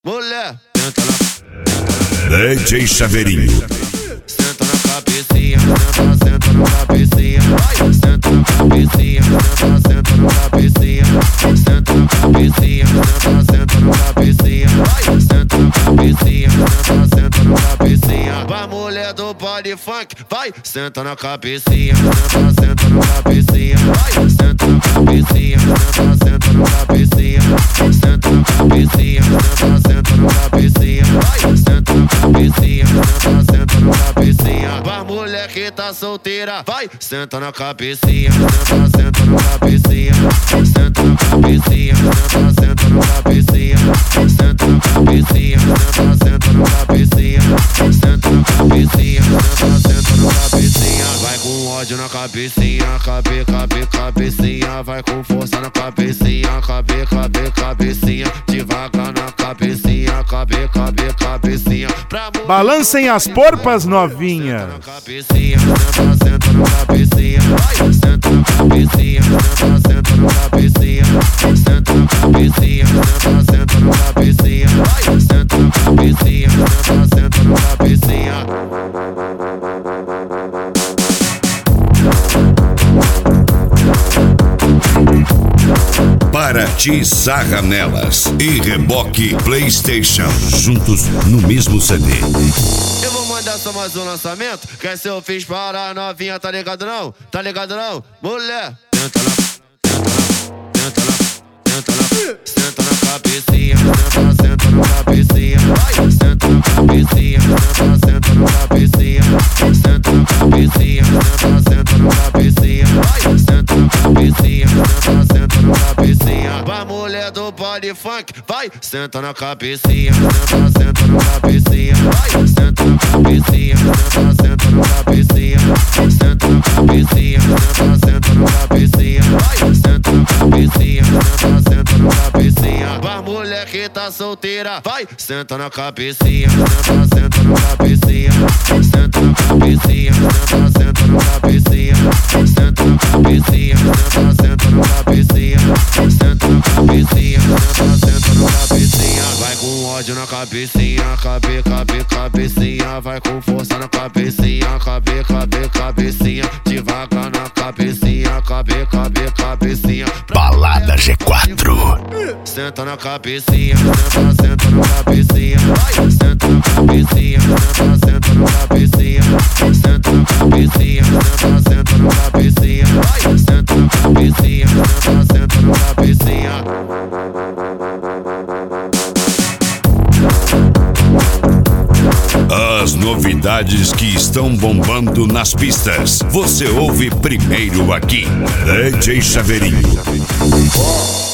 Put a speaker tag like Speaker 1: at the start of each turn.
Speaker 1: Mulher,
Speaker 2: DJ Chaveirinho.
Speaker 1: senta na cabecinha, senta na cabecinha, senta na cabecinha, senta na cabecinha, senta na cabecinha, senta na cabecinha, senta na cabecinha, senta na cabecinha. Vai mulher do baile funk, vai, senta na cabecinha, senta na cabecinha, senta na cabecinha, senta na cabecinha, senta na cabecinha, senta na cabecinha, senta na cabecinha, senta na cabecinha. Vai mulher que tá solteira, vai, senta na cabecinha, senta na cabecinha, senta na cabecinha, senta na cabecinha, senta na cabecinha, senta na cabecinha, senta na cabecinha, senta na cabecinha. Vai com ódio na cabecinha, cabecinha, vai com força na cabecinha, cabecinha, devagar na cabecinha, cabecinha.
Speaker 3: Balancem as porpas, novinhas.
Speaker 1: Cabecinha, senta na cabecinha, senta na cabecinha, senta na cabecinha, senta na cabecinha, senta na cabecinha, senta na cabecinha, senta na cabecinha.
Speaker 2: Paraty Sarra Nelas e Reboque PlayStation, juntos no mesmo CD.
Speaker 1: Eu vou mandar só mais um lançamento, que esse eu fiz para a novinha, tá ligado não? Tá ligado não? Mulher, senta na cabecinha, senta na cabecinha, senta na cabecinha, senta na cabecinha, senta na cabecinha, senta na cabecinha, senta na cabecinha, senta na cabecinha. Vai mulher do baile funk, vai, senta na cabecinha, senta na cabecinha, senta na cabecinha, senta na cabecinha, senta na cabecinha, senta na cabecinha, senta na cabecinha, senta na cabecinha. Vai mulher que tá solteira, vai, senta na cabecinha, senta na cabecinha, senta na cabecinha, senta na cabecinha, senta na cabecinha, senta na cabecinha, senta na cabecinha, senta na cabecinha. Vai com ódio na cabecinha, cabecinha, vai com força na cabecinha, cabecinha, devagar na cabecinha, cabecinha.
Speaker 2: Balada G4.
Speaker 1: Senta na cabecinha, senta na cabecinha, senta na cabecinha, senta na cabecinha, senta na cabecinha, senta na cabecinha, senta na cabecinha, senta na cabecinha.
Speaker 2: As novidades que estão bombando nas pistas, você ouve primeiro aqui. DJ Chaveirinho.